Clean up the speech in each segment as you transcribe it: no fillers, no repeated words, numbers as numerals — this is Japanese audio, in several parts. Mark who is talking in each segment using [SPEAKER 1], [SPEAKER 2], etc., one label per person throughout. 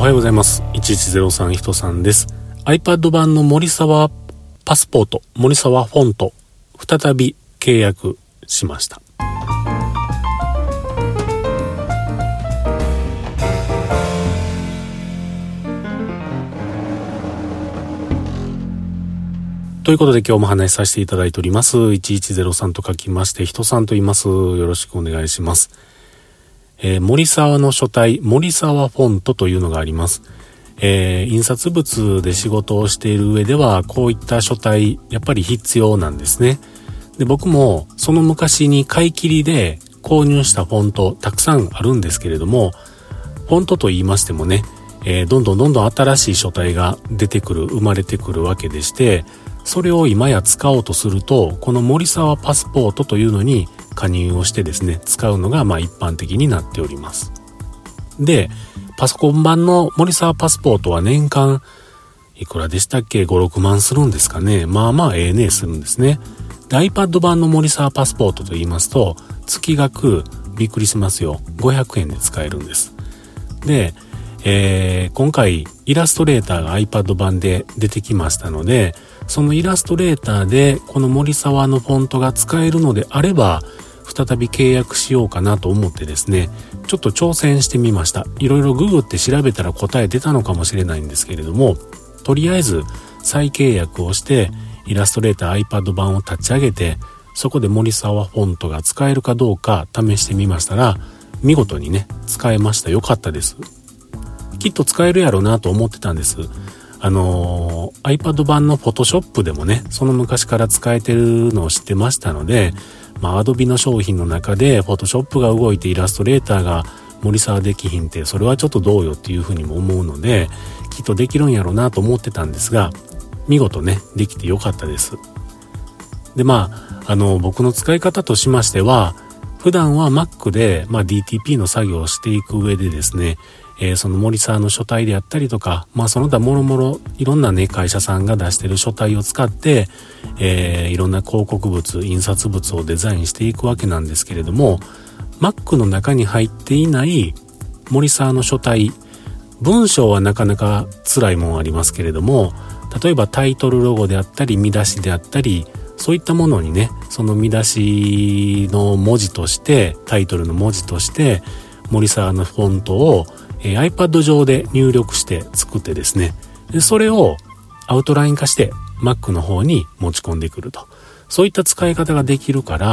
[SPEAKER 1] おはようございます。1103人さんです。 iPad 版の森沢パスポート、森沢フォント再び契約しました。ということで今日も話しさせていただいております。1103と書きまして人さんと言います。よろしくお願いします。森沢の書体、森沢フォントというのがあります。印刷物で仕事をしている上ではこういった書体やっぱり必要なんですね。で、僕もその昔に買い切りで購入したフォントたくさんあるんですけれども、フォントと言いましてもね、どんどん新しい書体が出てくる、生まれてくるわけでして、それを今や使おうとすると、この森沢パスポートというのに加入をしてですね、使うのが一般的になっております。で、パソコン版の森沢パスポートは年間いくらでしたっけ、5、6万するんですかね。するんですね。で、iPad 版の森沢パスポートと言いますと、月額びっくりしますよ、500円で使えるんです。で、今回イラストレーターが iPad 版で出てきましたので、そのイラストレーターでこの森沢のフォントが使えるのであれば再び契約しようかなと思ってですね、ちょっと挑戦してみました。いろいろググって調べたら答え出たのかもしれないんですけれども、とりあえず再契約をしてイラストレーター iPad 版を立ち上げて、そこで森沢フォントが使えるかどうか試してみましたら、見事にね使えました。よかったです。きっと使えるやろうなと思ってたんです。iPad 版の Photoshop でもね、その昔から使えてるのを知ってましたので、Adobe の商品の中で Photoshop が動いてイラストレーターが森沢できひんって、それはちょっとどうよっていうふうにも思うので、きっとできるんやろうなと思ってたんですが、見事ねできてよかったです。で、僕の使い方としましては、普段は Mac で、DTP の作業をしていく上でですね、その森沢の書体であったりとか、その他もろもろいろんなね会社さんが出している書体を使って、いろんな広告物、印刷物をデザインしていくわけなんですけれども、 Mac の中に入っていない森沢の書体、文章はなかなか辛いもんありますけれども、例えばタイトルロゴであったり見出しであったり、そういったものにね、その見出しの文字として、タイトルの文字として森沢のフォントをiPad 上で入力して作ってですね、でそれをアウトライン化して Mac の方に持ち込んでくると、そういった使い方ができるから、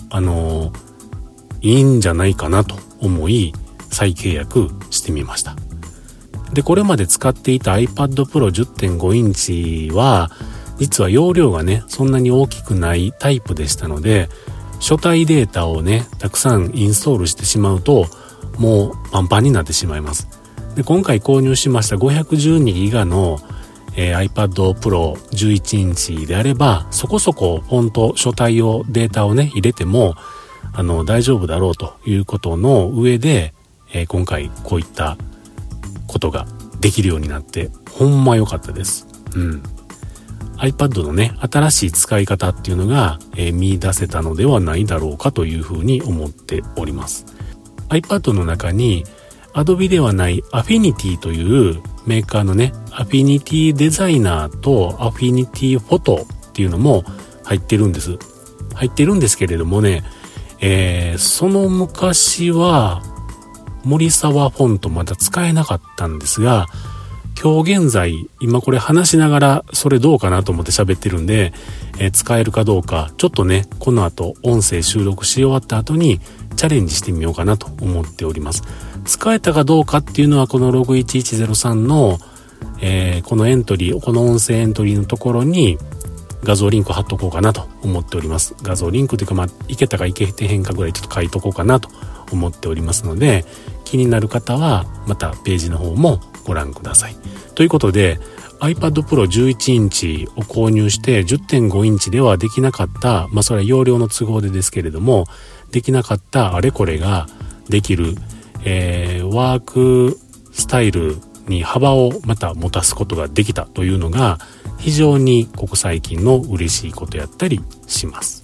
[SPEAKER 1] いいんじゃないかなと思い再契約してみました。で、これまで使っていた iPad Pro 10.5 インチは実は容量がねそんなに大きくないタイプでしたので、書体データをねたくさんインストールしてしまうともうパンパンになってしまいます。で、今回購入しました512ギガの、iPad Pro 11インチであれば、そこそこフォント、書体をデータをね入れても大丈夫だろうということの上で、今回こういったことができるようになってほんま良かったです。iPad のね新しい使い方っていうのが、見出せたのではないだろうかというふうに思っております。iPad の中に Adobe ではない Affinity というメーカーのね Affinity デザイナーと Affinity フォトっていうのも入ってるんですけれどもね、その昔は森沢フォントまだ使えなかったんですが、今日現在今これ話しながらそれどうかなと思って喋ってるんで、使えるかどうかちょっとねこの後音声収録し終わった後にチャレンジしてみようかなと思っております。使えたかどうかっていうのはこのログ1103の、このエントリー、この音声エントリーのところに画像リンク貼っとこうかなと思っております。画像リンクというかいけたかいけてへんかぐらいちょっと書いとこうかなと思っておりますので、気になる方はまたページの方もご覧ください。ということで iPad Pro 11インチを購入して 10.5 インチではできなかった、それは容量の都合でですけれどもできなかったあれこれができる、ワークスタイルに幅をまた持たすことができたというのが非常にここ最近の嬉しいことやったりします。